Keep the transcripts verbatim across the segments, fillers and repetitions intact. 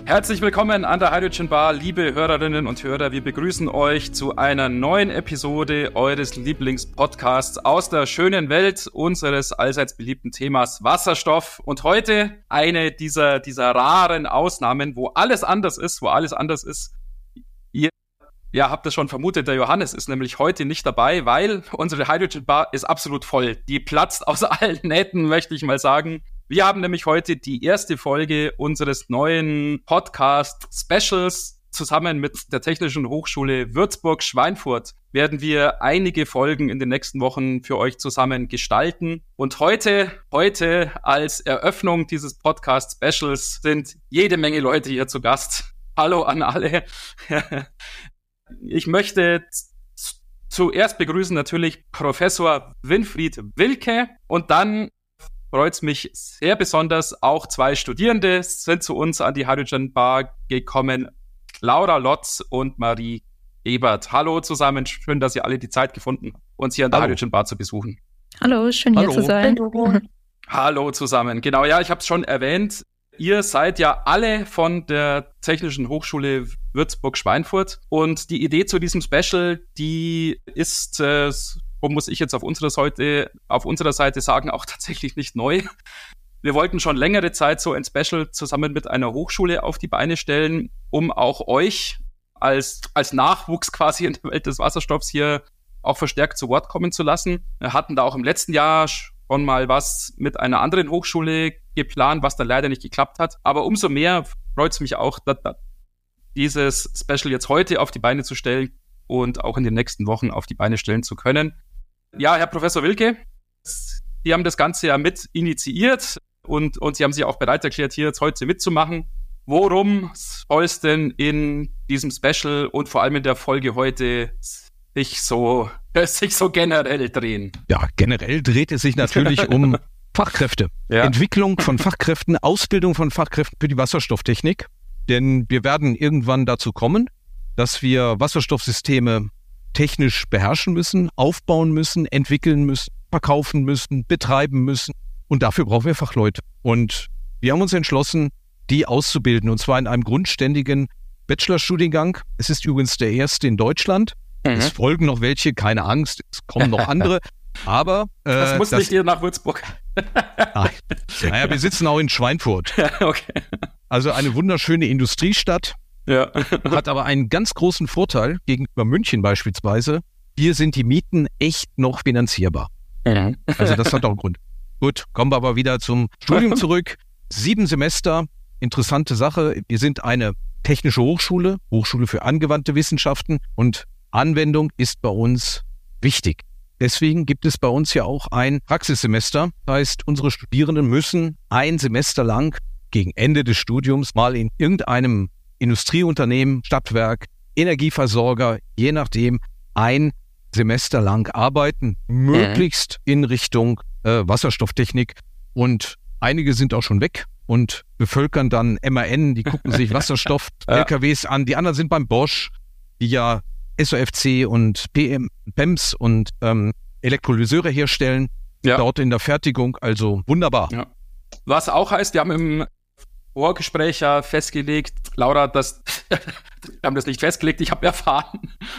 Herzlich willkommen an der Hydrogen Bar, liebe Hörerinnen und Hörer. Wir begrüßen euch zu einer neuen Episode eures Lieblingspodcasts aus der schönen Welt unseres allseits beliebten Themas Wasserstoff. Und heute eine dieser, dieser raren Ausnahmen, wo alles anders ist, wo alles anders ist. Ihr ja, habt es schon vermutet, der Johannes ist nämlich heute nicht dabei, weil unsere Hydrogen Bar ist absolut voll. Die platzt aus allen Nähten, möchte ich mal sagen. Wir haben nämlich heute die erste Folge unseres neuen Podcast-Specials. Zusammen mit der Technischen Hochschule Würzburg-Schweinfurt werden wir einige Folgen in den nächsten Wochen für euch zusammen gestalten. Und heute, heute als Eröffnung dieses Podcast-Specials sind jede Menge Leute hier zu Gast. Hallo an alle. Ich möchte zuerst begrüßen natürlich Professor Winfried Wilke und dann freut es mich sehr besonders, auch zwei Studierende sind zu uns an die Hydrogen Bar gekommen, Laura Lotz und Marie Ebert. Hallo zusammen, schön, dass ihr alle die Zeit gefunden habt, uns hier an der Hallo. Hydrogen Bar zu besuchen. Hallo, schön hier Hallo. zu sein. Hallo. Hallo zusammen, genau, ja, ich habe es schon erwähnt, ihr seid ja alle von der Technischen Hochschule Würzburg-Schweinfurt und die Idee zu diesem Special, die ist... Äh, muss ich jetzt auf unserer Seite, auf unserer Seite sagen, auch tatsächlich nicht neu. Wir wollten schon längere Zeit so ein Special zusammen mit einer Hochschule auf die Beine stellen, um auch euch als, als Nachwuchs quasi in der Welt des Wasserstoffs hier auch verstärkt zu Wort kommen zu lassen. Wir hatten da auch im letzten Jahr schon mal was mit einer anderen Hochschule geplant, was dann leider nicht geklappt hat. Aber umso mehr freut es mich auch, dass, dass dieses Special jetzt heute auf die Beine zu stellen und auch in den nächsten Wochen auf die Beine stellen zu können. Ja, Herr Professor Wilke, Sie haben das Ganze ja mit initiiert und, und Sie haben sich auch bereit erklärt, hier jetzt heute mitzumachen. Worum soll es denn in diesem Special und vor allem in der Folge heute sich so, sich so generell drehen? Ja, generell dreht es sich natürlich um Fachkräfte. Ja. Entwicklung von Fachkräften, Ausbildung von Fachkräften für die Wasserstofftechnik. Denn wir werden irgendwann dazu kommen, dass wir Wasserstoffsysteme technisch beherrschen müssen, aufbauen müssen, entwickeln müssen, verkaufen müssen, betreiben müssen. Und dafür brauchen wir Fachleute. Und wir haben uns entschlossen, die auszubilden. Und zwar in einem grundständigen Bachelorstudiengang. Es ist übrigens der erste in Deutschland. Mhm. Es folgen noch welche, keine Angst, es kommen noch andere. Aber äh, das muss das, nicht hier nach Würzburg. Nein. Naja, wir sitzen auch in Schweinfurt. Ja, okay. Also eine wunderschöne Industriestadt. Ja. Hat aber einen ganz großen Vorteil gegenüber München beispielsweise. Hier sind die Mieten echt noch finanzierbar. Mhm. Also das hat auch einen Grund. Gut, kommen wir aber wieder zum Studium zurück. Sieben Semester, interessante Sache. Wir sind eine technische Hochschule, Hochschule für angewandte Wissenschaften und Anwendung ist bei uns wichtig. Deswegen gibt es bei uns ja auch ein Praxissemester. Das heißt, unsere Studierenden müssen ein Semester lang gegen Ende des Studiums mal in irgendeinem Industrieunternehmen, Stadtwerk, Energieversorger, je nachdem, ein Semester lang arbeiten, möglichst in Richtung äh, Wasserstofftechnik. Und einige sind auch schon weg und bevölkern dann M A N, die gucken sich Wasserstoff-L K Ws an. Die anderen sind beim Bosch, die ja S O F C und P M, P E M S und ähm, Elektrolyseure herstellen, ja. Dort in der Fertigung, also wunderbar. Ja. Was auch heißt, wir haben im Vorgespräch ja festgelegt, Laura, das, wir haben das nicht festgelegt, ich habe erfahren,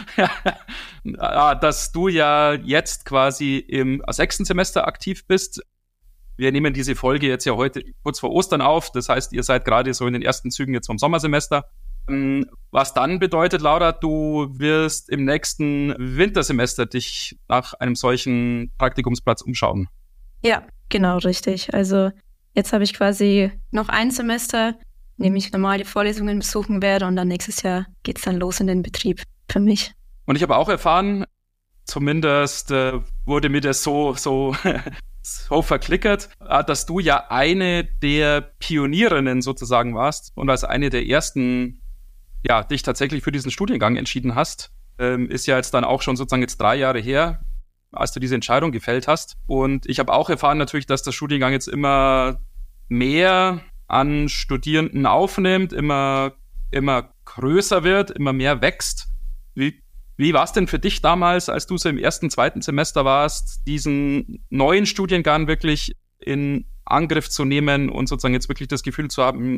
dass du ja jetzt quasi im sechsten Semester aktiv bist. Wir nehmen diese Folge jetzt ja heute kurz vor Ostern auf, das heißt, ihr seid gerade so in den ersten Zügen jetzt vom Sommersemester. Was dann bedeutet, Laura, du wirst im nächsten Wintersemester dich nach einem solchen Praktikumsplatz umschauen. Ja, genau, richtig. Also jetzt habe ich quasi noch ein Semester, in dem ich normal die Vorlesungen besuchen werde und dann nächstes Jahr geht's dann los in den Betrieb für mich. Und ich habe auch erfahren, zumindest äh, wurde mir das so, so, so verklickert, äh, dass du ja eine der Pionierinnen sozusagen warst und als eine der ersten, ja, dich tatsächlich für diesen Studiengang entschieden hast. Ähm, ist ja jetzt dann auch schon sozusagen jetzt drei Jahre her, als du diese Entscheidung gefällt hast. Und ich habe auch erfahren natürlich, dass der Studiengang jetzt immer mehr an Studierenden aufnimmt, immer, immer größer wird, immer mehr wächst. Wie, wie war es denn für dich damals, als du so im ersten, zweiten Semester warst, diesen neuen Studiengang wirklich in Angriff zu nehmen und sozusagen jetzt wirklich das Gefühl zu haben,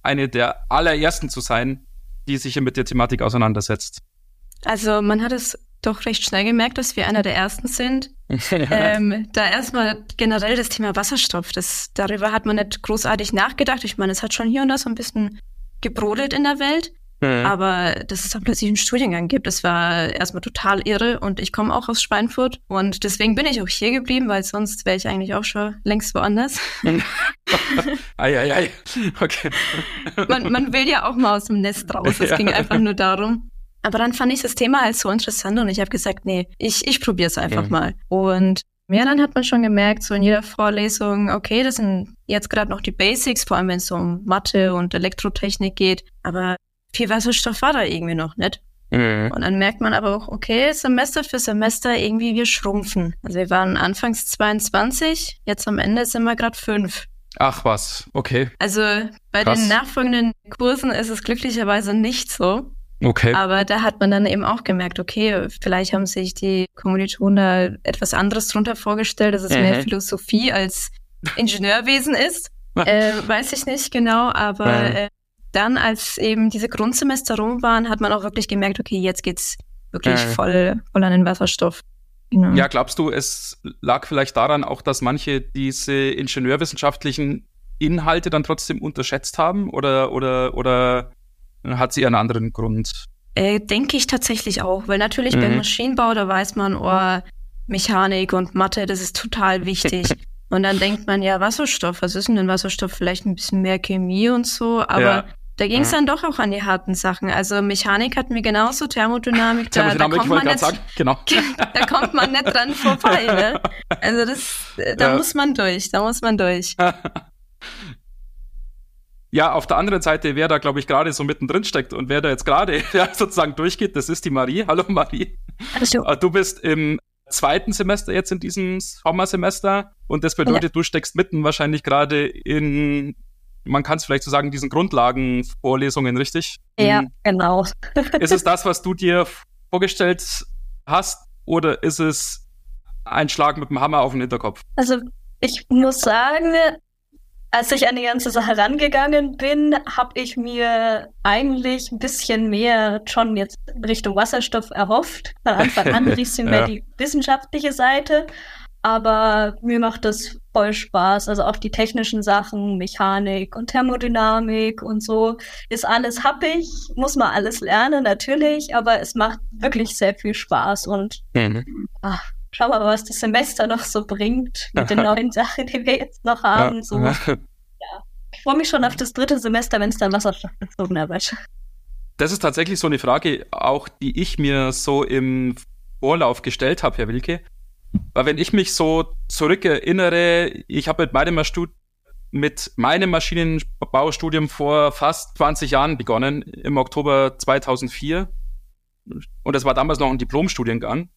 eine der allerersten zu sein, die sich hier mit der Thematik auseinandersetzt? Also man hat es doch recht schnell gemerkt, dass wir einer der Ersten sind. Ja. Ähm, da erstmal generell das Thema Wasserstoff. Das, darüber hat man nicht großartig nachgedacht. Ich meine, es hat schon hier und da so ein bisschen gebrodelt in der Welt. Mhm. Aber dass es da plötzlich einen Studiengang gibt, das war erstmal total irre. Und ich komme auch aus Schweinfurt. Und deswegen bin ich auch hier geblieben, weil sonst wäre ich eigentlich auch schon längst woanders. ei, ei, ei. Okay. man, man will ja auch mal aus dem Nest raus. Es ja. ging einfach nur darum. Aber dann fand ich das Thema halt so interessant und ich habe gesagt, nee, ich, ich probiere es einfach mhm. mal. Und ja, dann hat man schon gemerkt, so in jeder Vorlesung, okay, das sind jetzt gerade noch die Basics, vor allem wenn es so um Mathe und Elektrotechnik geht. Aber viel Wasserstoff war da irgendwie noch nicht. Mhm. Und dann merkt man aber auch, okay, Semester für Semester irgendwie wir schrumpfen. Also wir waren anfangs zweiundzwanzig, jetzt am Ende sind wir gerade fünf. Ach was, okay. Also bei Krass. den nachfolgenden Kursen ist es glücklicherweise nicht so. Okay. Aber da hat man dann eben auch gemerkt, okay, vielleicht haben sich die Kommilitonen da etwas anderes drunter vorgestellt, dass es mhm. mehr Philosophie als Ingenieurwesen ist. äh, weiß ich nicht genau, aber mhm. äh, dann, als eben diese Grundsemester rum waren, hat man auch wirklich gemerkt, okay, jetzt geht's wirklich mhm. voll, voll an den Wasserstoff. Genau. Ja, glaubst du, es lag vielleicht daran auch, dass manche diese ingenieurwissenschaftlichen Inhalte dann trotzdem unterschätzt haben oder, oder, oder hat sie einen anderen Grund? Äh, denke ich tatsächlich auch, weil natürlich mhm. beim Maschinenbau, da weiß man, oh, Mechanik und Mathe, das ist total wichtig. Und dann denkt man, ja, Wasserstoff, was ist denn denn Wasserstoff? Vielleicht ein bisschen mehr Chemie und so, aber ja. da ging es dann doch auch an die harten Sachen. Also Mechanik hatten wir genauso, Thermodynamik, da, da, kommt, man nicht, sagen. Genau. da kommt man nicht dran vorbei. Ne? Also das, da ja. muss man durch, da muss man durch. Ja, auf der anderen Seite, wer da, glaube ich, gerade so mittendrin steckt und wer da jetzt gerade ja, sozusagen durchgeht, das ist die Marie. Hallo Marie. Hallo. Du bist im zweiten Semester jetzt in diesem Sommersemester und das bedeutet, ja. du steckst mitten wahrscheinlich gerade in, man kann es vielleicht so sagen, diesen Grundlagenvorlesungen, richtig? Ja, hm. genau. Ist es das, was du dir vorgestellt hast oder ist es ein Schlag mit dem Hammer auf den Hinterkopf? Also ich muss sagen, als ich an die ganze Sache rangegangen bin, habe ich mir eigentlich ein bisschen mehr schon jetzt in Richtung Wasserstoff erhofft. Von Anfang an ein bisschen mehr ja. die wissenschaftliche Seite. Aber mir macht das voll Spaß. Also auch die technischen Sachen, Mechanik und Thermodynamik und so, ist alles happig. Muss man alles lernen, natürlich. Aber es macht wirklich sehr viel Spaß. Und mhm. ach, schau mal, was das Semester noch so bringt mit den neuen Sachen, die wir jetzt noch haben. So. Ja. Ich freue mich schon auf das dritte Semester, wenn es dann wasserstoffbezogener wird. Das ist tatsächlich so eine Frage, auch die ich mir so im Vorlauf gestellt habe, Herr Wilke. Weil wenn ich mich so zurückerinnere, ich habe mit meinem, Stud- mit meinem Maschinenbaustudium vor fast zwanzig Jahren begonnen, im Oktober zweitausendvier. Und das war damals noch ein Diplomstudiengang.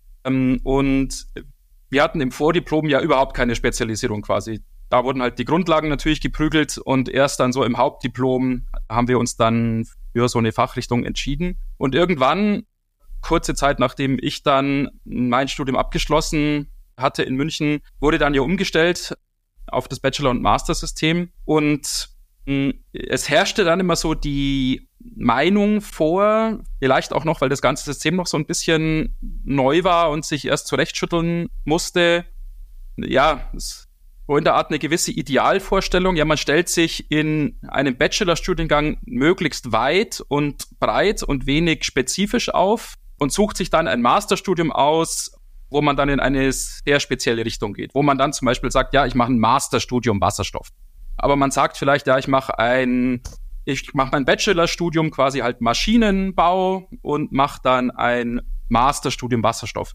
Und wir hatten im Vordiplom ja überhaupt keine Spezialisierung quasi. Da wurden halt die Grundlagen natürlich geprügelt und erst dann so im Hauptdiplom haben wir uns dann für so eine Fachrichtung entschieden. Und irgendwann, kurze Zeit nachdem ich dann mein Studium abgeschlossen hatte in München, wurde dann ja umgestellt auf das Bachelor- und Master-System. Und mh, es herrschte dann immer so die Meinung vor, vielleicht auch noch, weil das ganze System noch so ein bisschen neu war und sich erst zurechtschütteln musste. Ja, es so in der Art eine gewisse Idealvorstellung. Ja, man stellt sich in einem Bachelorstudiengang möglichst weit und breit und wenig spezifisch auf und sucht sich dann ein Masterstudium aus, wo man dann in eine sehr spezielle Richtung geht. Wo man dann zum Beispiel sagt, ja, ich mache ein Masterstudium Wasserstoff. Aber man sagt vielleicht, ja, ich mache ein, ich mache mein Bachelorstudium quasi halt Maschinenbau und mache dann ein Masterstudium Wasserstoff.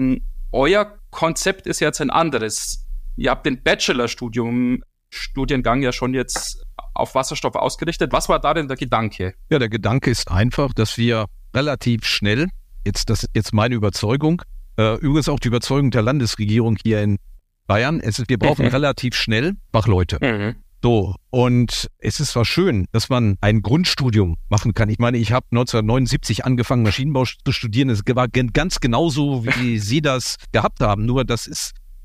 Euer Konzept ist jetzt ein anderes. Ihr habt den Bachelorstudium Studiengang ja schon jetzt auf Wasserstoff ausgerichtet. Was war da denn der Gedanke? Ja, der Gedanke ist einfach, dass wir relativ schnell, jetzt das ist jetzt meine Überzeugung, äh, übrigens auch die Überzeugung der Landesregierung hier in Bayern, es ist, wir brauchen mhm. relativ schnell Fachleute. Mhm. So, und es ist zwar schön, dass man ein Grundstudium machen kann. Ich meine, ich habe neunzehnhundertneunundsiebzig angefangen, Maschinenbau zu studieren. Es war ganz genauso, wie Sie das gehabt haben. Nur das ist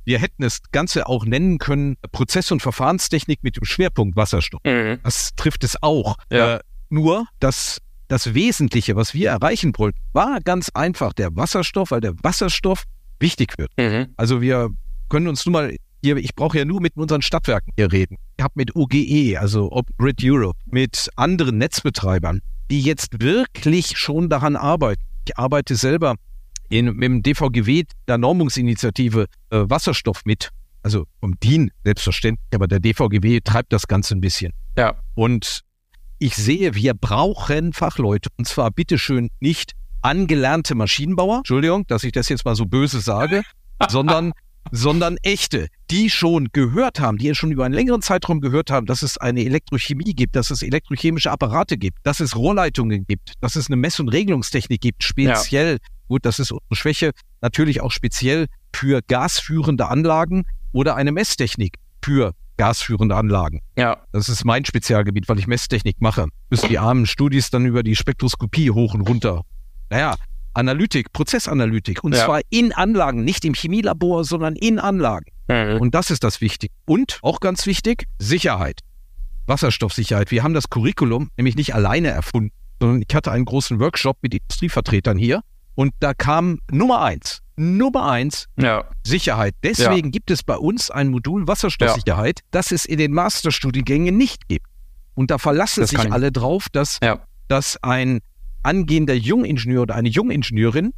Wir hätten das Ganze auch nennen können, Prozess- und Verfahrenstechnik mit dem Schwerpunkt Wasserstoff. Mhm. Das trifft es auch. Ja. Äh, nur, dass das Wesentliche, was wir erreichen wollten, war ganz einfach der Wasserstoff, weil der Wasserstoff wichtig wird. Mhm. Also wir können uns nun mal, hier, ich brauche ja nur mit unseren Stadtwerken hier reden. Ich habe mit O G E, also Open Grid Europe, mit anderen Netzbetreibern, die jetzt wirklich schon daran arbeiten. Ich arbeite selber in, mit dem D V G W, der Normungsinitiative äh, Wasserstoff mit, also vom D I N selbstverständlich, aber der D V G W treibt das Ganze ein bisschen. Ja. Und ich sehe, wir brauchen Fachleute, und zwar bitteschön nicht angelernte Maschinenbauer, Entschuldigung, dass ich das jetzt mal so böse sage, sondern, sondern echte, die schon gehört haben, die schon über einen längeren Zeitraum gehört haben, dass es eine Elektrochemie gibt, dass es elektrochemische Apparate gibt, dass es Rohrleitungen gibt, dass es eine Mess- und Regelungstechnik gibt, speziell, ja. Gut, das ist unsere Schwäche, natürlich auch speziell für gasführende Anlagen oder eine Messtechnik für gasführende Anlagen. Ja. Das ist mein Spezialgebiet, weil ich Messtechnik mache. Bis die armen Studis dann über die Spektroskopie hoch und runter. Naja, Analytik, Prozessanalytik. Und ja. zwar in Anlagen, nicht im Chemielabor, sondern in Anlagen. Mhm. Und das ist das Wichtige. Und, auch ganz wichtig, Sicherheit. Wasserstoffsicherheit. Wir haben das Curriculum nämlich nicht alleine erfunden, sondern ich hatte einen großen Workshop mit Industrievertretern hier. Und da kam Nummer eins. Nummer eins, ja. Sicherheit. Deswegen ja. gibt es bei uns ein Modul Wasserstoffsicherheit, ja. das es in den Masterstudiengängen nicht gibt. Und da verlassen das sich alle drauf, dass, ja. dass ein angehender Jungingenieur oder eine Jungingenieurin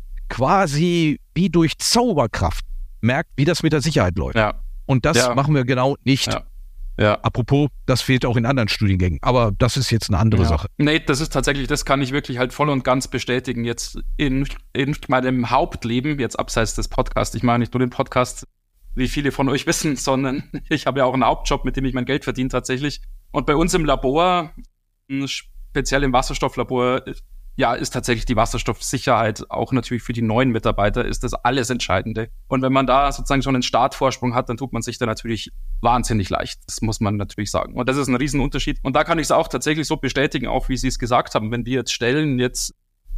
quasi wie durch Zauberkraft merkt, wie das mit der Sicherheit läuft. Ja. Und das ja. machen wir genau nicht. Ja. Ja. Apropos, das fehlt auch in anderen Studiengängen. Aber das ist jetzt eine andere ja. Sache. Nee, das ist tatsächlich, das kann ich wirklich halt voll und ganz bestätigen. Jetzt in, in meinem Hauptleben, jetzt abseits des Podcasts, ich meine nicht nur den Podcast, wie viele von euch wissen, sondern ich habe ja auch einen Hauptjob, mit dem ich mein Geld verdiene tatsächlich. Und bei uns im Labor, speziell im Wasserstofflabor, ja, ist tatsächlich die Wasserstoffsicherheit auch natürlich für die neuen Mitarbeiter ist das alles Entscheidende. Und wenn man da sozusagen schon einen Startvorsprung hat, dann tut man sich da natürlich wahnsinnig leicht. Das muss man natürlich sagen. Und das ist ein Riesenunterschied. Und da kann ich es auch tatsächlich so bestätigen, auch wie Sie es gesagt haben. Wenn wir jetzt Stellen jetzt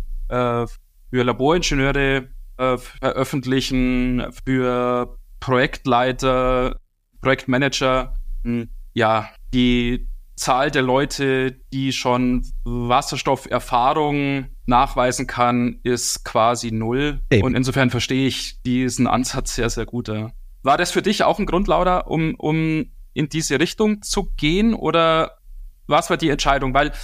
äh, für Laboringenieure äh, veröffentlichen, für Projektleiter, Projektmanager, mh, ja, die Zahl der Leute, die schon Wasserstofferfahrung nachweisen kann, ist quasi null. Eben. Und insofern verstehe ich diesen Ansatz sehr, sehr gut. Ja. War das für dich auch ein Grund, Laura, um, um in diese Richtung zu gehen? Oder was war die Entscheidung? Weil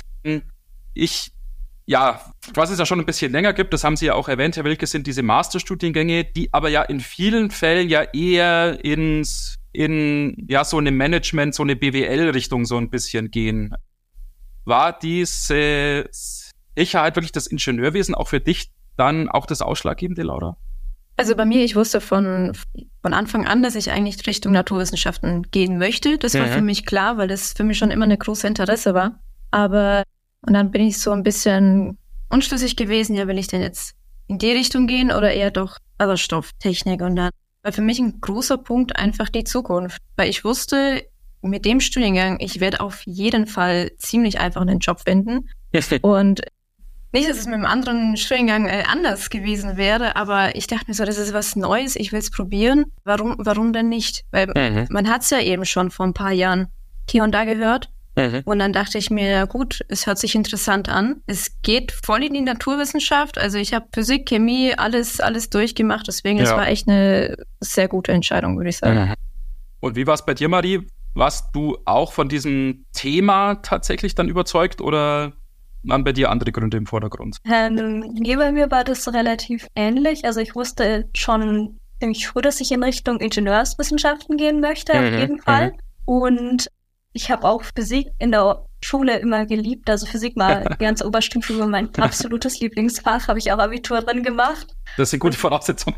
ich, ja, was es ja schon ein bisschen länger gibt, das haben Sie ja auch erwähnt, Herr Wilke, sind diese Masterstudiengänge, die aber ja in vielen Fällen ja eher ins in ja so eine Management, so eine B W L-Richtung so ein bisschen gehen. War diese Sicherheit wirklich das Ingenieurwesen auch für dich dann auch das Ausschlaggebende, Laura? Also bei mir, ich wusste von, von Anfang an, dass ich eigentlich Richtung Naturwissenschaften gehen möchte. Das war mhm. für mich klar, weil das für mich schon immer eine große Interesse war. Aber, und dann bin ich so ein bisschen unschlüssig gewesen, ja, will ich denn jetzt in die Richtung gehen oder eher doch Wasserstofftechnik? Und dann war für mich ein großer Punkt einfach die Zukunft. Weil ich wusste, mit dem Studiengang, ich werde auf jeden Fall ziemlich einfach einen Job finden. Und nicht, dass es mit einem anderen Studiengang äh, anders gewesen wäre, aber ich dachte mir so, das ist was Neues, ich will es probieren. Warum, warum denn nicht? Weil mhm. man hat es ja eben schon vor ein paar Jahren hier und da gehört. Mhm. Und dann dachte ich mir, ja gut, es hört sich interessant an. Es geht voll in die Naturwissenschaft. Also ich habe Physik, Chemie, alles, alles durchgemacht. Deswegen, ja. es war echt eine sehr gute Entscheidung, würde ich sagen. Mhm. Und wie war es bei dir, Marie? Warst du auch von diesem Thema tatsächlich dann überzeugt oder waren bei dir andere Gründe im Vordergrund? Ähm, hier bei mir war das relativ ähnlich. Also ich wusste schon ziemlich früh, dass ich in Richtung Ingenieurswissenschaften gehen möchte, mhm. auf jeden Fall. Mhm. Und ich habe auch Physik in der Schule immer geliebt. Also Physik war die ganze Oberstufe über mein absolutes Lieblingsfach. Habe ich auch Abitur drin gemacht. Das sind gute Voraussetzungen.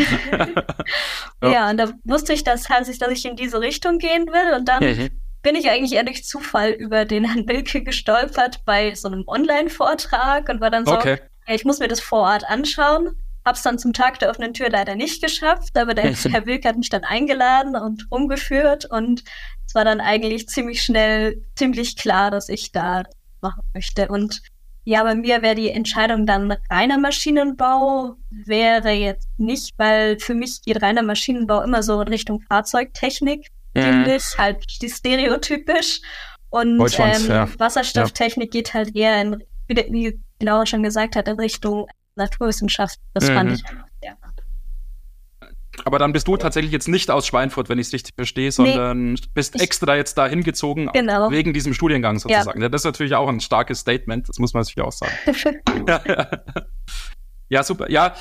ja. ja, und da wusste ich, dass, dass ich in diese Richtung gehen will. Und dann mhm. bin ich eigentlich eher durch Zufall über den Herrn Wilke gestolpert bei so einem Online-Vortrag und war dann so, okay. ja, ich muss mir das vor Ort anschauen. Hab's dann zum Tag der offenen Tür leider nicht geschafft, aber der Herr Wilke hat mich dann eingeladen und rumgeführt und es war dann eigentlich ziemlich schnell, ziemlich klar, dass ich da machen möchte. Und Ja, bei mir wäre die Entscheidung dann reiner Maschinenbau, wäre jetzt nicht, weil für mich geht reiner Maschinenbau immer so in Richtung Fahrzeugtechnik, Mhm. finde ich, halt die stereotypisch. Und Deutschlands, ähm, ja. Wasserstofftechnik geht halt eher, in, wie, der- wie Laura schon gesagt hat, in Richtung Naturwissenschaft. Das Mhm. fand ich einfach sehr. Aber dann bist du tatsächlich jetzt nicht aus Schweinfurt, wenn ich es richtig verstehe, sondern bist Ich- extra jetzt da hingezogen, Genau. wegen diesem Studiengang sozusagen. Ja. Das ist natürlich auch ein starkes Statement, das muss man sich auch sagen. Ja, super. Ja,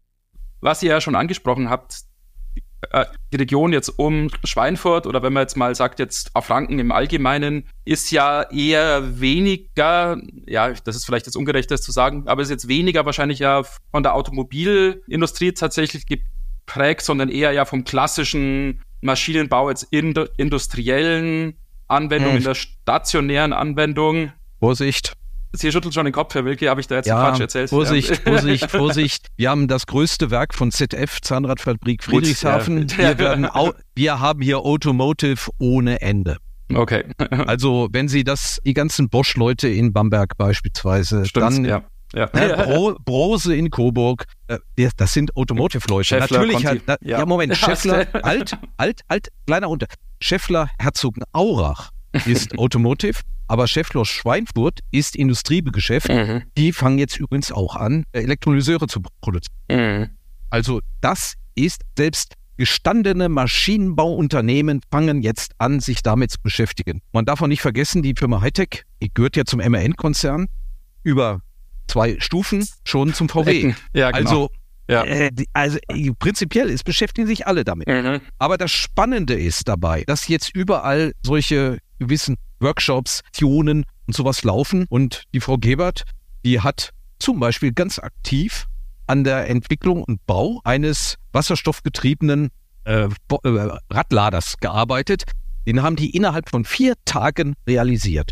was ihr ja schon angesprochen habt, äh, die Region jetzt um Schweinfurt oder wenn man jetzt mal sagt, jetzt auf Franken im Allgemeinen, ist ja eher weniger, ja, das ist vielleicht jetzt ungerecht, das zu sagen, aber ist jetzt weniger wahrscheinlich ja von der Automobilindustrie tatsächlich geprägt, sondern eher ja vom klassischen Maschinenbau jetzt in der industriellen Anwendung, Hm. in der stationären Anwendung. Vorsicht. Sie schüttelt schon den Kopf, Herr Wilke, habe ich da jetzt Ja, Quatsch erzählt? Vorsicht, Ja. Vorsicht, Vorsicht. Wir haben das größte Werk von Z F, Zahnradfabrik Gut, Friedrichshafen. ja. Wir, werden au- wir haben hier Automotive ohne Ende. Okay. Also wenn Sie das, die ganzen Bosch-Leute in Bamberg beispielsweise, Stimmt, dann ja. Ja. ne, Bro, Brose in Coburg, äh, der- das sind Automotive-Leute. Scheffler, Natürlich Conti, halt, na, ja. ja. Moment, Ja, Scheffler, hast du- alt, alt, alt, kleiner Unter. Scheffler Herzogenaurach ist Automotive, aber Scheffler Schweinfurt ist Industriegeschäft. Mhm. Die fangen jetzt übrigens auch an, Elektrolyseure zu produzieren. Mhm. Also das ist, selbst gestandene Maschinenbauunternehmen fangen jetzt an, sich damit zu beschäftigen. Man darf auch nicht vergessen, die Firma Hightech, die gehört ja zum M R N-Konzern, über zwei Stufen schon zum V W. Ja, genau. Also, Ja. äh, die, also äh, prinzipiell ist, beschäftigen sich alle damit. Mhm. Aber das Spannende ist dabei, dass jetzt überall solche gewissen Workshops, Aktionen und sowas laufen. Und die Frau Gebert, die hat zum Beispiel ganz aktiv an der Entwicklung und Bau eines wasserstoffgetriebenen äh, Bo- äh, Radladers gearbeitet. Den haben die innerhalb von vier Tagen realisiert.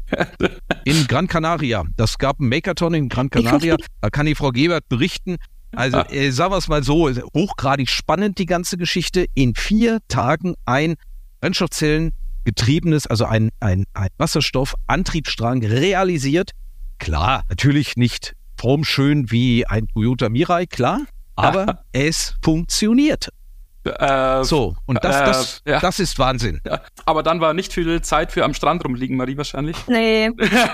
In Gran Canaria. Das gab einen Makeathon in Gran Canaria. Da kann die Frau Gebert berichten. Also äh, sagen wir es mal so, hochgradig spannend die ganze Geschichte. In vier Tagen ein Brennstoffzellen getriebenes, also ein, ein, ein Wasserstoffantriebsstrang realisiert. Klar, natürlich nicht formschön wie ein Toyota Mirai, klar, aber es funktioniert. Äh, So, und das, das, Äh, ja. das ist Wahnsinn. ja. Aber dann war nicht viel Zeit für am Strand rumliegen, Marie, wahrscheinlich. Nee,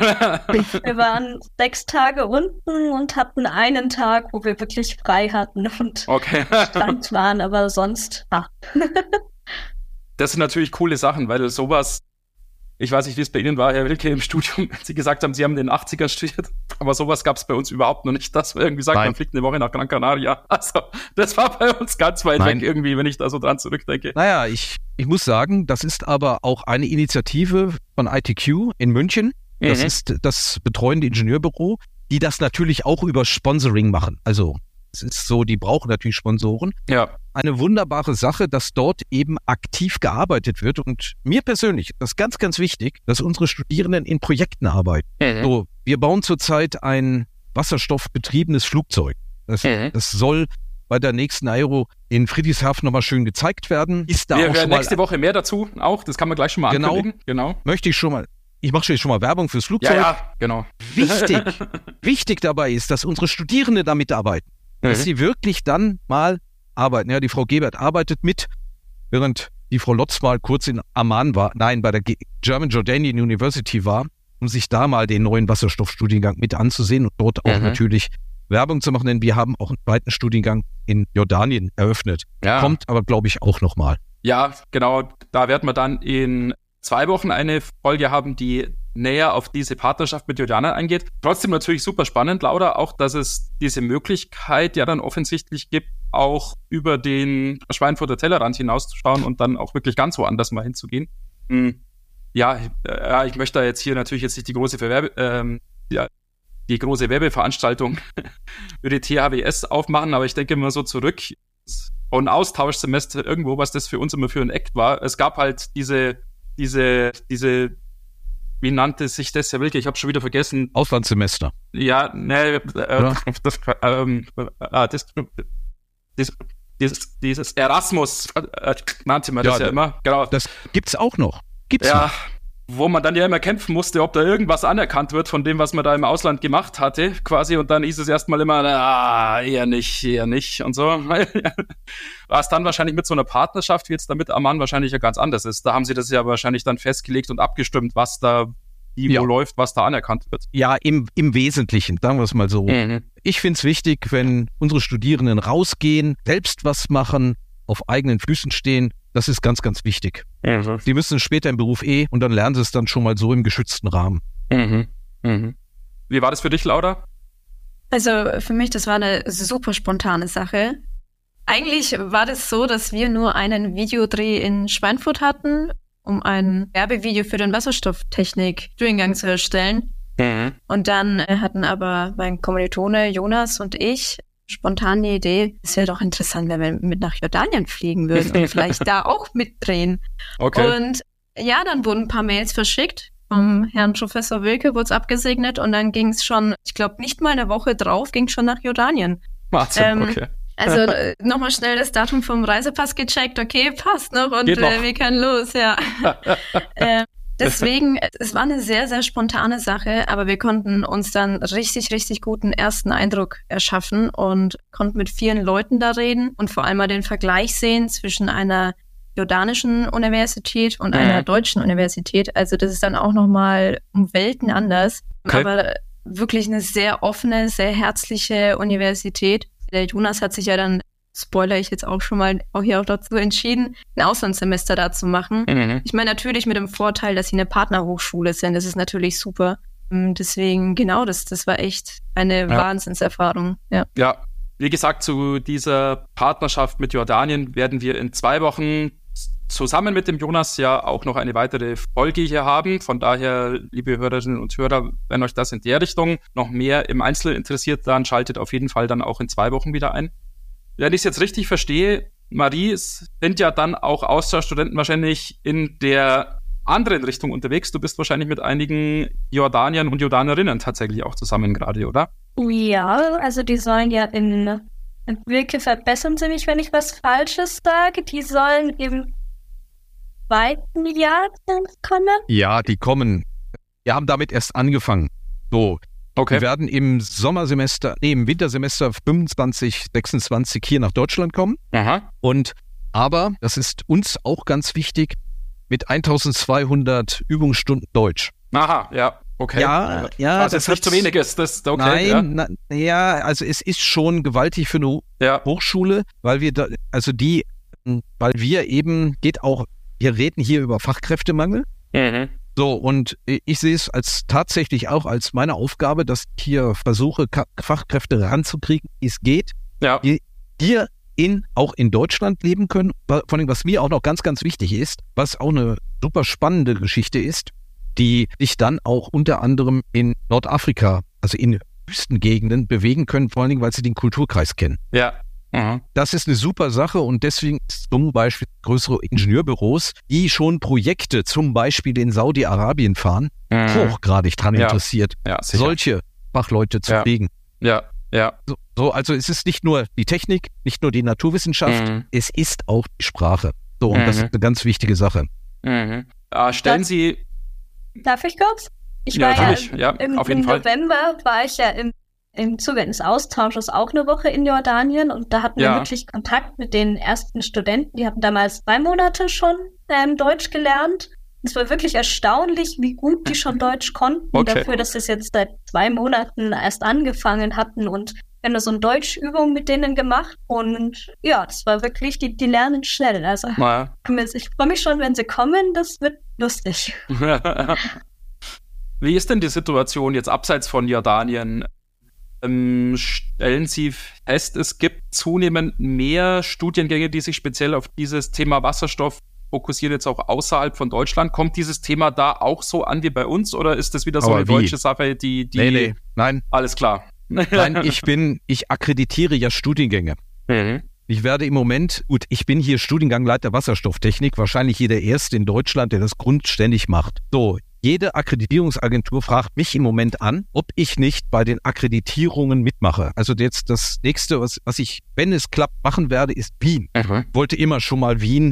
wir waren sechs Tage unten und hatten einen Tag, wo wir wirklich frei hatten und Okay. Strand waren, aber sonst, ah. Das sind natürlich coole Sachen, weil sowas, ich weiß nicht, wie es bei Ihnen war, Herr Wilke, im Studium, wenn Sie gesagt haben, Sie haben in den achtzigern studiert, aber sowas gab es bei uns überhaupt noch nicht, dass man irgendwie sagt, Nein. man fliegt eine Woche nach Gran Canaria. Also, das war bei uns ganz weit Nein. weg irgendwie, wenn ich da so dran zurückdenke. Naja, ich, ich muss sagen, das ist aber auch eine Initiative von I T Q in München. Das Mhm. ist das betreuende Ingenieurbüro, die das natürlich auch über Sponsoring machen. Also es ist so, die brauchen natürlich Sponsoren. Ja. Eine wunderbare Sache, dass dort eben aktiv gearbeitet wird. Und mir persönlich, das ist ganz, ganz wichtig, dass unsere Studierenden in Projekten arbeiten. Mhm. So, wir bauen zurzeit ein wasserstoffbetriebenes Flugzeug. Das, Mhm. das soll bei der nächsten Aero in Friedrichshafen nochmal schön gezeigt werden. Ist da Wir auch hören schon mal, nächste Woche mehr dazu auch, das kann man gleich schon mal Genau. ankündigen. Genau. möchte ich schon mal, ich mache schon mal Werbung fürs Ja, Flugzeug. ja, genau. Wichtig, wichtig dabei ist, dass unsere Studierenden damit arbeiten. Dass Mhm. sie wirklich dann mal arbeiten. Ja, die Frau Gebert arbeitet mit, während die Frau Lotz mal kurz in Amman war, nein, bei der Ge- German Jordanian University war, um sich da mal den neuen Wasserstoffstudiengang mit anzusehen und dort auch Mhm. natürlich Werbung zu machen, denn wir haben auch einen zweiten Studiengang in Jordanien eröffnet. Ja. Kommt aber, glaube ich, auch nochmal. Ja, genau. Da werden wir dann in zwei Wochen eine Folge haben, die näher auf diese Partnerschaft mit Jordanien eingeht. Trotzdem natürlich super spannend, Laura, auch, dass es diese Möglichkeit ja dann offensichtlich gibt, auch über den Schweinfurter Tellerrand hinauszuschauen und dann auch wirklich ganz woanders mal hinzugehen. Hm. Ja, äh, ich möchte da jetzt hier natürlich jetzt nicht die große Verwerbe, ähm, ja, die große Werbeveranstaltung für die T H W S aufmachen, aber ich denke mal so zurück von Austauschsemester irgendwo, was das für uns immer für ein Act war. Es gab halt diese, diese, diese, wie nannte sich das, Herr Wilke? Ich habe schon wieder vergessen. Auslandssemester. Ja, ne, äh, Ja. das, ähm, äh, das, das, dieses, dieses Erasmus äh, nannte man das Ja, ja immer. Genau. Das gibt's auch noch. Gibt's Ja, noch. wo man dann ja immer kämpfen musste, ob da irgendwas anerkannt wird von dem, was man da im Ausland gemacht hatte, quasi. Und dann hieß es erstmal immer, ah, eher nicht, eher nicht und so. Was dann wahrscheinlich mit so einer Partnerschaft, wie jetzt da mit Amman, wahrscheinlich ja ganz anders ist. Da haben sie das ja wahrscheinlich dann festgelegt und abgestimmt, was da wie Ja. wo läuft, was da anerkannt wird. Ja, im, im Wesentlichen, sagen wir es mal so. Mhm. Ich finde es wichtig, wenn unsere Studierenden rausgehen, selbst was machen, auf eigenen Füßen stehen. Das ist ganz, ganz wichtig. Mhm. Die müssen es später im Beruf eh und dann lernen sie es dann schon mal so im geschützten Rahmen. Mhm. Mhm. Wie war das für dich, Laura? Also für mich, das war eine super spontane Sache. Eigentlich war das so, dass wir nur einen Videodreh in Schweinfurt hatten, um ein Werbevideo für den Wasserstofftechnik-Studiengang zu erstellen. Mhm. Und dann äh, hatten aber mein Kommilitone Jonas und ich spontan die Idee, es wäre doch interessant, wenn wir mit nach Jordanien fliegen würden und vielleicht da auch mitdrehen. Okay. Und ja, dann wurden ein paar Mails verschickt. Vom Herrn Professor Wilke wurde es abgesegnet und dann ging es schon, ich glaube nicht mal eine Woche drauf, ging es schon nach Jordanien. Wahnsinn, ähm, okay. Also äh, nochmal schnell das Datum vom Reisepass gecheckt, okay, passt noch und Geht noch. Äh, wir können los, ja. äh, deswegen, es war eine sehr, sehr spontane Sache, aber wir konnten uns dann richtig, richtig guten ersten Eindruck erschaffen und konnten mit vielen Leuten da reden und vor allem mal den Vergleich sehen zwischen einer jordanischen Universität und Mhm. einer deutschen Universität. Also das ist dann auch nochmal um Welten anders, Okay. aber wirklich eine sehr offene, sehr herzliche Universität. Der Jonas hat sich ja dann, spoiler ich jetzt auch schon mal, auch hier auch dazu entschieden, ein Auslandssemester da zu machen. Mhm. Ich meine natürlich mit dem Vorteil, dass sie eine Partnerhochschule sind. Das ist natürlich super. Deswegen, genau, das, das war echt eine Ja. Wahnsinnserfahrung. Ja. Ja, wie gesagt, zu dieser Partnerschaft mit Jordanien werden wir in zwei Wochen zusammen mit dem Jonas ja auch noch eine weitere Folge hier haben. Von daher, liebe Hörerinnen und Hörer, wenn euch das in der Richtung noch mehr im Einzelnen interessiert, dann schaltet auf jeden Fall dann auch in zwei Wochen wieder ein. Wenn ich es jetzt richtig verstehe, Marie, es sind ja dann auch Austauschstudenten wahrscheinlich in der anderen Richtung unterwegs. Du bist wahrscheinlich mit einigen Jordaniern und Jordanerinnen tatsächlich auch zusammen gerade, oder? Ja, also die sollen ja in, in Wilke, verbessern Sie mich, wenn ich was Falsches sage, die sollen im zweiten Jahr kommen. Ja, die kommen. Wir haben damit erst angefangen. So, Okay. wir werden im Sommersemester, nee, im Wintersemester fünfundzwanzig, sechsundzwanzig hier nach Deutschland kommen. Aha. Und aber, das ist uns auch ganz wichtig, mit eintausendzweihundert Übungsstunden Deutsch. Aha, ja, okay. Ja, ja, Was das jetzt nicht hat- zu wenig ist, das ist okay. Nein, na, ja, also es ist schon gewaltig für eine Ja. ja. Hochschule, weil wir da, also die, weil wir eben, geht auch, wir reden hier über Fachkräftemangel. Mhm. So, und ich sehe es als tatsächlich auch als meine Aufgabe, dass ich hier versuche, Ka- Fachkräfte ranzukriegen, wie es geht, Ja. die hier in, auch in Deutschland leben können. Vor allem, was mir auch noch ganz, ganz wichtig ist, was auch eine super spannende Geschichte ist, die sich dann auch unter anderem in Nordafrika, also in Wüstengegenden bewegen können, vor allen Dingen, weil sie den Kulturkreis kennen. Ja. Mhm. Das ist eine super Sache und deswegen zum Beispiel größere Ingenieurbüros, die schon Projekte zum Beispiel in Saudi-Arabien fahren, Mhm. hochgradig dran Ja. interessiert, Ja, sicher. solche Fachleute zu Ja. kriegen. Ja, ja. So, so, also es ist nicht nur die Technik, nicht nur die Naturwissenschaft, Mhm. es ist auch die Sprache. So, und das Mhm. ist eine ganz wichtige Sache. Mhm. Äh, stellen Das- Sie, Darf ich kurz? Ich Ja, war ja, natürlich. Ja, im, auf jeden im Fall. November war ich ja im, im Zuge eines Austausches auch eine Woche in Jordanien und da hatten Ja. wir wirklich Kontakt mit den ersten Studenten. Die hatten damals zwei Monate schon ähm, Deutsch gelernt. Es war wirklich erstaunlich, wie gut die schon Deutsch konnten, Okay. dafür, dass sie es jetzt seit zwei Monaten erst angefangen hatten und wir haben da so eine Deutschübung mit denen gemacht und ja, das war wirklich, die, die lernen schnell. Also naja. ich freue mich schon, wenn sie kommen, das wird lustig. Wie ist denn die Situation jetzt abseits von Jordanien? Ähm, stellen Sie fest, es gibt zunehmend mehr Studiengänge, die sich speziell auf dieses Thema Wasserstoff fokussieren, jetzt auch außerhalb von Deutschland. Kommt dieses Thema da auch so an wie bei uns oder ist das wieder so Aber eine wie? deutsche Sache, die, die Nee, nee, nein, alles klar. nein, ich bin, ich akkreditiere ja Studiengänge. Mhm. Ich werde im Moment, gut, ich bin hier Studiengangleiter Wasserstofftechnik, wahrscheinlich hier der Erste in Deutschland, der das grundständig macht. So, jede Akkreditierungsagentur fragt mich im Moment an, ob ich nicht bei den Akkreditierungen mitmache. Also jetzt das nächste, was, was ich, wenn es klappt, machen werde, ist Wien. Mhm. Wollte immer schon mal Wien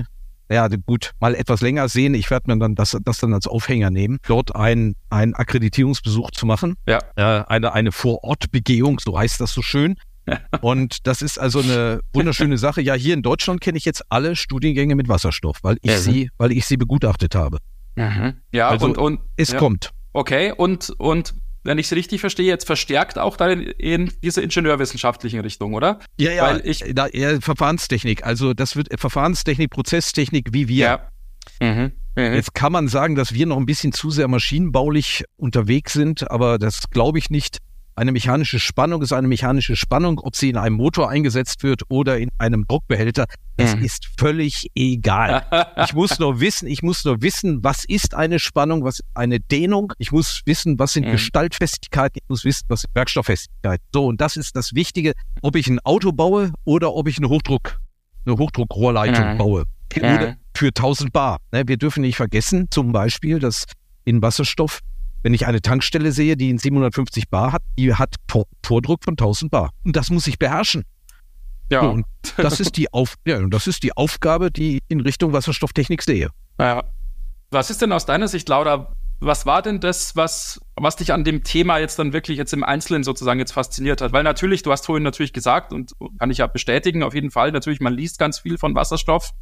ja gut, mal etwas länger sehen. Ich werde mir dann das, das dann als Aufhänger nehmen, dort ein, einen Akkreditierungsbesuch zu machen. Ja. Äh, eine, eine Vorortbegehung, so heißt das so schön. Und das ist also eine wunderschöne Sache. Ja, hier in Deutschland kenne ich jetzt alle Studiengänge mit Wasserstoff, weil ich, mhm. sie, weil ich sie begutachtet habe. Mhm. Ja, also und, und es ja. kommt. Okay, und, und wenn ich es richtig verstehe, jetzt verstärkt auch da in, in diese ingenieurwissenschaftlichen Richtung, oder? Ja, ja, weil ich, da, ja, Verfahrenstechnik. Also das wird Verfahrenstechnik, Prozesstechnik, wie wir. Ja. Mhm. Mhm. Jetzt kann man sagen, dass wir noch ein bisschen zu sehr maschinenbaulich unterwegs sind, aber das glaube ich nicht. Eine mechanische Spannung ist eine mechanische Spannung, ob sie in einem Motor eingesetzt wird oder in einem Druckbehälter, das mhm. ist völlig egal. Ich muss nur wissen, ich muss nur wissen, was ist eine Spannung, was ist eine Dehnung. Ich muss wissen, was sind mhm. Gestaltfestigkeiten, ich muss wissen, was sind Werkstofffestigkeiten. So, und das ist das Wichtige, ob ich ein Auto baue oder ob ich eine Hochdruck, eine Hochdruckrohrleitung mhm. baue. Oder für tausend Bar. Wir dürfen nicht vergessen, zum Beispiel, dass in Wasserstoff, wenn ich eine Tankstelle sehe, die in siebenhundertfünfzig Bar hat, die hat Vordruck von tausend Bar. Und das muss ich beherrschen. Ja. So, und das ist die Auf, ja, und das ist die Aufgabe, die ich in Richtung Wasserstofftechnik sehe. Ja. Was ist denn aus deiner Sicht, Laura, was war denn das, was, was dich an dem Thema jetzt dann wirklich jetzt im Einzelnen sozusagen jetzt fasziniert hat? Weil natürlich, du hast vorhin natürlich gesagt und kann ich ja bestätigen, auf jeden Fall, natürlich, man liest ganz viel von Wasserstoff,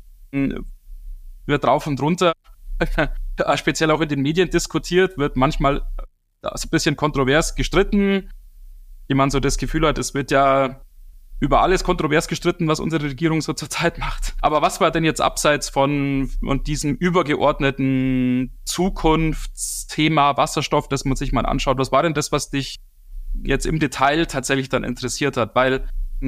wird drauf und runter, speziell auch in den Medien diskutiert, wird manchmal ein bisschen kontrovers gestritten, wie man so das Gefühl hat, es wird ja über alles kontrovers gestritten, was unsere Regierung so zurzeit macht. Aber was war denn jetzt abseits von und diesem übergeordneten Zukunftsthema Wasserstoff, das man sich mal anschaut, was war denn das, was dich jetzt im Detail tatsächlich dann interessiert hat? Weil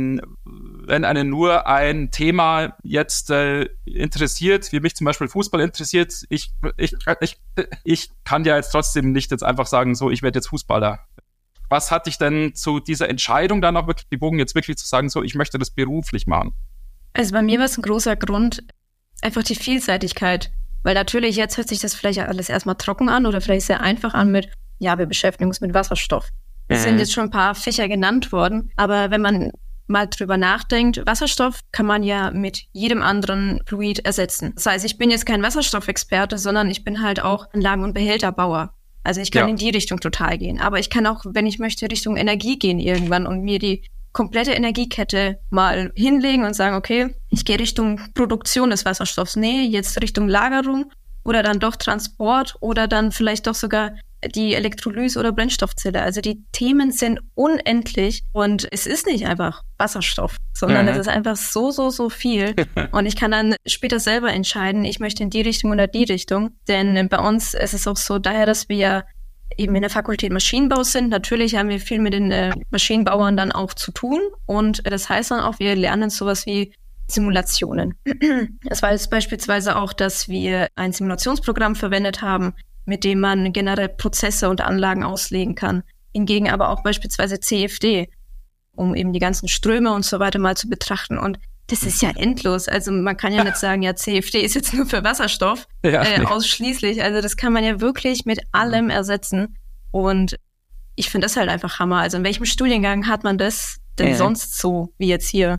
wenn einen nur ein Thema jetzt äh, interessiert, wie mich zum Beispiel Fußball interessiert, ich, ich, ich, ich kann ja jetzt trotzdem nicht jetzt einfach sagen, so, ich werde jetzt Fußballer. Was hat dich denn zu dieser Entscheidung dann auch wirklich bewogen, jetzt wirklich zu sagen, so, ich möchte das beruflich machen? Also bei mir war es ein großer Grund, einfach die Vielseitigkeit. Weil natürlich, jetzt hört sich das vielleicht alles erstmal trocken an oder vielleicht sehr einfach an mit, ja, wir beschäftigen uns mit Wasserstoff. Es mhm. sind jetzt schon ein paar Fächer genannt worden, aber wenn man mal drüber nachdenkt, Wasserstoff kann man ja mit jedem anderen Fluid ersetzen. Das heißt, ich bin jetzt kein Wasserstoffexperte, sondern ich bin halt auch Anlagen- und Behälterbauer. Also ich kann ja. in die Richtung total gehen. Aber ich kann auch, wenn ich möchte, Richtung Energie gehen irgendwann und mir die komplette Energiekette mal hinlegen und sagen, okay, ich gehe Richtung Produktion des Wasserstoffs. Nee, jetzt Richtung Lagerung oder dann doch Transport oder dann vielleicht doch sogar die Elektrolyse oder Brennstoffzelle. Also die Themen sind unendlich und es ist nicht einfach Wasserstoff, sondern mhm. es ist einfach so, so, so viel. Und ich kann dann später selber entscheiden, ich möchte in die Richtung oder die Richtung. Denn bei uns ist es auch so, daher, dass wir eben in der Fakultät Maschinenbau sind. Natürlich haben wir viel mit den äh, Maschinenbauern dann auch zu tun. Und das heißt dann auch, wir lernen sowas wie Simulationen. Es war jetzt beispielsweise auch, dass wir ein Simulationsprogramm verwendet haben, mit dem man generell Prozesse und Anlagen auslegen kann. Hingegen aber auch beispielsweise C F D, um eben die ganzen Ströme und so weiter mal zu betrachten. Und das ist ja endlos. Also man kann ja nicht sagen, ja, C F D ist jetzt nur für Wasserstoff ja, äh, ausschließlich. Also das kann man ja wirklich mit allem ersetzen. Und ich finde das halt einfach Hammer. Also in welchem Studiengang hat man das denn ja. sonst so, wie jetzt hier?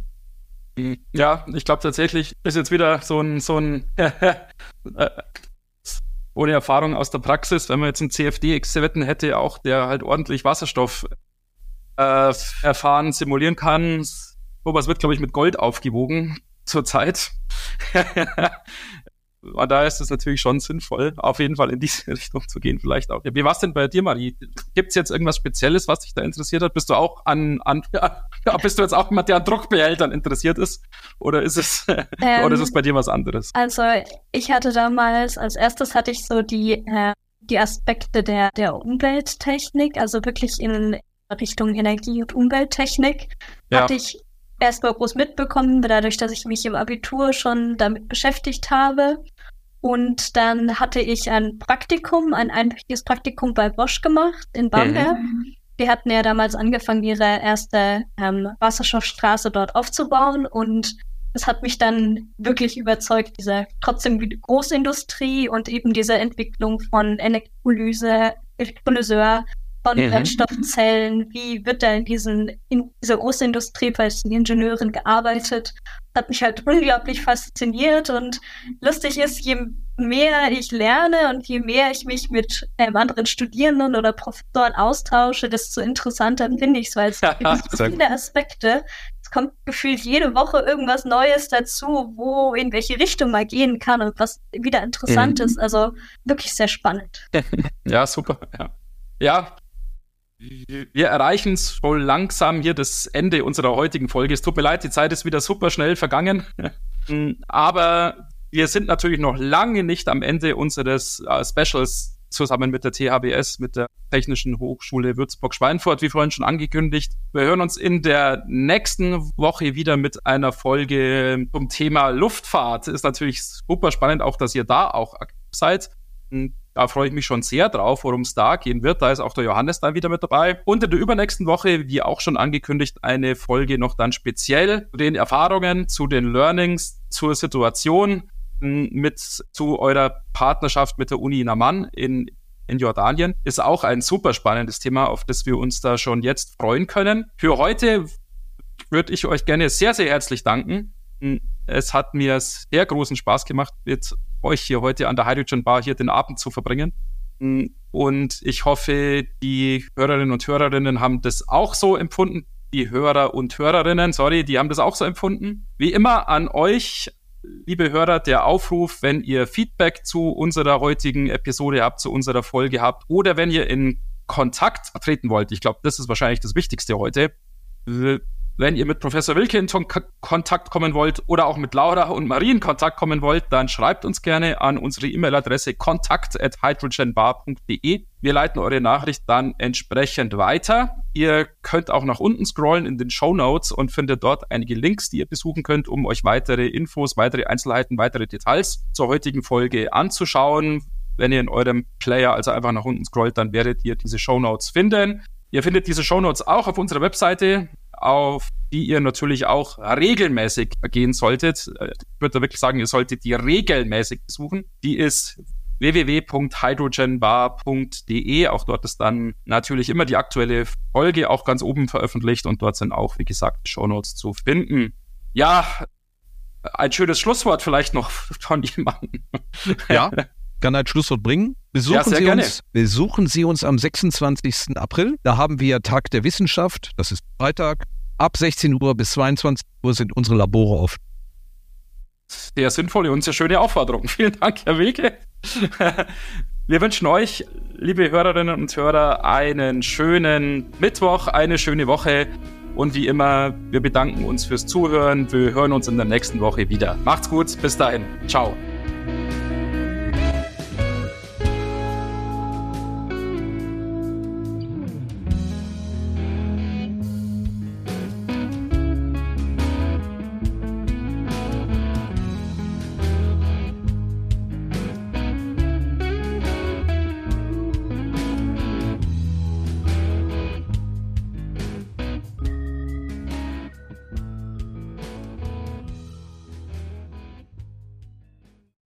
Ja, ich glaube tatsächlich, ist jetzt wieder so ein, so ein ohne Erfahrung aus der Praxis, wenn man jetzt einen C F D-Experten hätte, auch der halt ordentlich Wasserstoff äh, erfahren, simulieren kann. Sowas wird, glaube ich, mit Gold aufgewogen zurzeit. Und da ist es natürlich schon sinnvoll, auf jeden Fall in diese Richtung zu gehen, vielleicht auch. Wie war es denn bei dir, Marie? Gibt es jetzt irgendwas Spezielles, was dich da interessiert hat? Bist du auch an, an ja, bist du jetzt auch jemand, der an Druckbehältern interessiert ist? Oder ist es, ähm, oder ist es bei dir was anderes? Also, ich hatte damals, als erstes hatte ich so die, äh, die Aspekte der, der Umwelttechnik, also wirklich in Richtung Energie- und Umwelttechnik, ja. hatte ich erstmal groß mitbekommen, dadurch, dass ich mich im Abitur schon damit beschäftigt habe. Und dann hatte ich ein Praktikum, ein einwöchiges Praktikum bei Bosch gemacht in Bamberg. Mhm. Die hatten ja damals angefangen, ihre erste ähm, Wasserstoffstraße dort aufzubauen. Und es hat mich dann wirklich überzeugt, diese trotzdem Großindustrie und eben diese Entwicklung von Elektrolyse, Elektrolyseur, von Mhm. Brennstoffzellen, wie wird da in, diesen, in dieser Großindustrie bei den Ingenieuren gearbeitet. Das hat mich halt unglaublich fasziniert und lustig ist, je mehr ich lerne und je mehr ich mich mit ähm, anderen Studierenden oder Professoren austausche, desto interessanter finde ich es, weil es gibt so viele Aspekte. Es kommt gefühlt jede Woche irgendwas Neues dazu, wo in welche Richtung man gehen kann und was wieder interessant Mhm. ist. Also wirklich sehr spannend. Ja, super. Ja, ja. Wir erreichen so langsam hier das Ende unserer heutigen Folge. Es tut mir leid, die Zeit ist wieder super schnell vergangen. Aber wir sind natürlich noch lange nicht am Ende unseres äh, Specials zusammen mit der T H B S, mit der Technischen Hochschule Würzburg-Schweinfurt, wie vorhin schon angekündigt. Wir hören uns in der nächsten Woche wieder mit einer Folge zum Thema Luftfahrt. Ist natürlich super spannend, auch dass ihr da auch aktiv seid. Da freue ich mich schon sehr drauf, worum es da gehen wird. Da ist auch der Johannes dann wieder mit dabei. Und in der übernächsten Woche, wie auch schon angekündigt, eine Folge noch dann speziell zu den Erfahrungen, zu den Learnings, zur Situation mit zu eurer Partnerschaft mit der Uni in Amman in, in Jordanien. Ist auch ein super spannendes Thema, auf das wir uns da schon jetzt freuen können. Für heute würde ich euch gerne sehr, sehr herzlich danken. Es hat mir sehr großen Spaß gemacht, mit euch hier heute an der Hydrogen Bar hier den Abend zu verbringen. Und ich hoffe, die Hörerinnen und Hörerinnen haben das auch so empfunden. Die Hörer und Hörerinnen, sorry, die haben das auch so empfunden. Wie immer an euch, liebe Hörer, der Aufruf, wenn ihr Feedback zu unserer heutigen Episode habt, zu unserer Folge habt oder wenn ihr in Kontakt treten wollt. Ich glaube, das ist wahrscheinlich das Wichtigste heute. Wenn ihr mit Professor Wilke in Kontakt kommen wollt oder auch mit Laura und Marie in Kontakt kommen wollt, dann schreibt uns gerne an unsere E-Mail-Adresse kontakt at hydrogenbar punkt de. Wir leiten eure Nachricht dann entsprechend weiter. Ihr könnt auch nach unten scrollen in den Shownotes und findet dort einige Links, die ihr besuchen könnt, um euch weitere Infos, weitere Einzelheiten, weitere Details zur heutigen Folge anzuschauen. Wenn ihr in eurem Player also einfach nach unten scrollt, dann werdet ihr diese Shownotes finden. Ihr findet diese Shownotes auch auf unserer Webseite, auf die ihr natürlich auch regelmäßig gehen solltet. Ich würde da wirklich sagen, ihr solltet die regelmäßig besuchen. Die ist w w w punkt hydrogenbar punkt de. Auch dort ist dann natürlich immer die aktuelle Folge auch ganz oben veröffentlicht und dort sind auch, wie gesagt, Shownotes zu finden. Ja, ein schönes Schlusswort vielleicht noch von jemandem. Ja, kann ein Schlusswort bringen. Besuchen, Ja, sehr Sie gerne. uns, besuchen Sie uns am sechsundzwanzigsten April. Da haben wir Tag der Wissenschaft. Das ist Freitag. Ab sechzehn Uhr bis zweiundzwanzig Uhr sind unsere Labore offen. Sehr sinnvolle und sehr schöne Aufforderung. Vielen Dank, Herr Wilke. Wir wünschen euch, liebe Hörerinnen und Hörer, einen schönen Mittwoch, eine schöne Woche. Und wie immer, wir bedanken uns fürs Zuhören. Wir hören uns in der nächsten Woche wieder. Macht's gut, bis dahin. Ciao.